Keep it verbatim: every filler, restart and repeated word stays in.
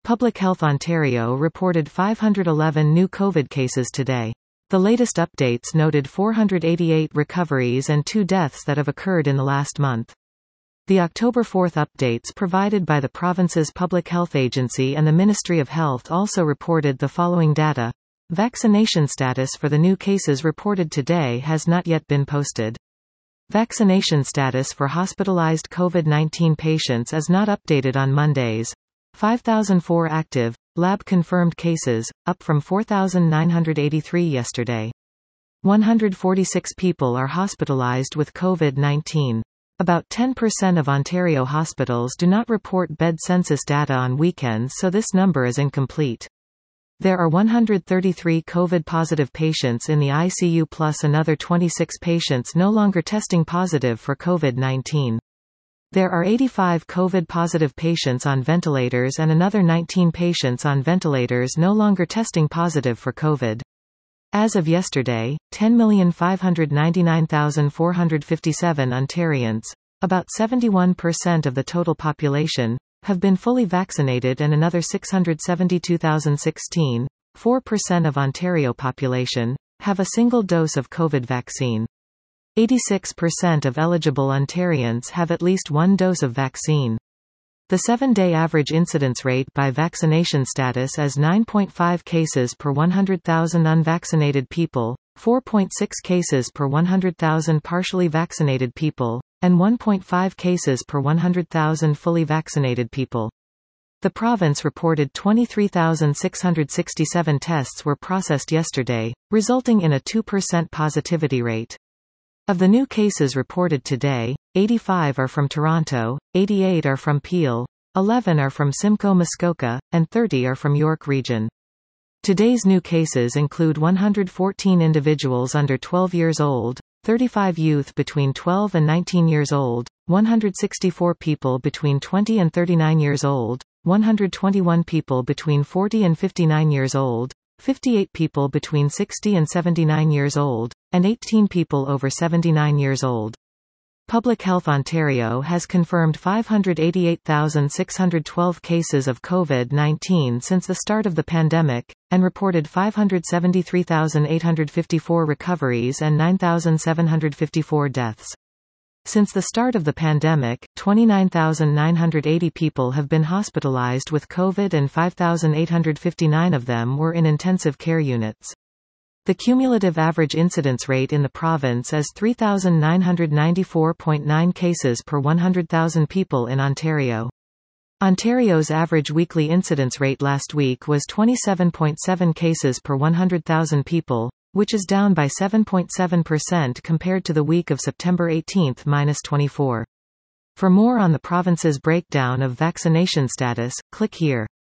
Public Health Ontario reported five hundred eleven new COVID cases today. The latest updates noted four hundred eighty-eight recoveries and two deaths that have occurred in the last month. The October fourth updates provided by the province's Public Health Agency and the Ministry of Health also reported the following data. Vaccination status for the new cases reported today has not yet been posted. Vaccination status for hospitalized COVID nineteen patients is not updated on Mondays. five thousand four active, lab-confirmed cases, up from four thousand nine hundred eighty-three yesterday. one hundred forty-six people are hospitalized with COVID nineteen. About ten percent of Ontario hospitals do not report bed census data on weekends, so this number is incomplete. There are one hundred thirty-three COVID-positive patients in the I C U plus another twenty-six patients no longer testing positive for COVID nineteen. There are eighty-five COVID-positive patients on ventilators and another nineteen patients on ventilators no longer testing positive for COVID. As of yesterday, ten million five hundred ninety-nine thousand four hundred fifty-seven Ontarians, about seventy-one percent of the total population, have been fully vaccinated and another six hundred seventy-two thousand sixteen, four percent of Ontario population, have a single dose of COVID vaccine. eighty-six percent of eligible Ontarians have at least one dose of vaccine. The seven-day average incidence rate by vaccination status is nine point five cases per one hundred thousand unvaccinated people, four point six cases per one hundred thousand partially vaccinated people, and one point five cases per one hundred thousand fully vaccinated people. The province reported twenty-three thousand six hundred sixty-seven tests were processed yesterday, resulting in a two percent positivity rate. Of the new cases reported today, eighty-five are from Toronto, eighty-eight are from Peel, eleven are from Simcoe Muskoka, and thirty are from York Region. Today's new cases include one hundred fourteen individuals under twelve years old, thirty-five youth between twelve and nineteen years old, one hundred sixty-four people between twenty and thirty-nine years old, one hundred twenty-one people between forty and fifty-nine years old, fifty-eight people between sixty and seventy-nine years old, and eighteen people over seventy-nine years old. Public Health Ontario has confirmed five hundred eighty-eight thousand six hundred twelve cases of COVID nineteen since the start of the pandemic, and reported five hundred seventy-three thousand eight hundred fifty-four recoveries and nine thousand seven hundred fifty-four deaths. Since the start of the pandemic, twenty-nine thousand nine hundred eighty people have been hospitalized with COVID and five thousand eight hundred fifty-nine of them were in intensive care units. The cumulative average incidence rate in the province is three thousand nine hundred ninety-four point nine cases per one hundred thousand people in Ontario. Ontario's average weekly incidence rate last week was twenty-seven point seven cases per one hundred thousand people, which is down by seven point seven percent compared to the week of September eighteenth minus twenty-four. For more on the province's breakdown of vaccination status, click here.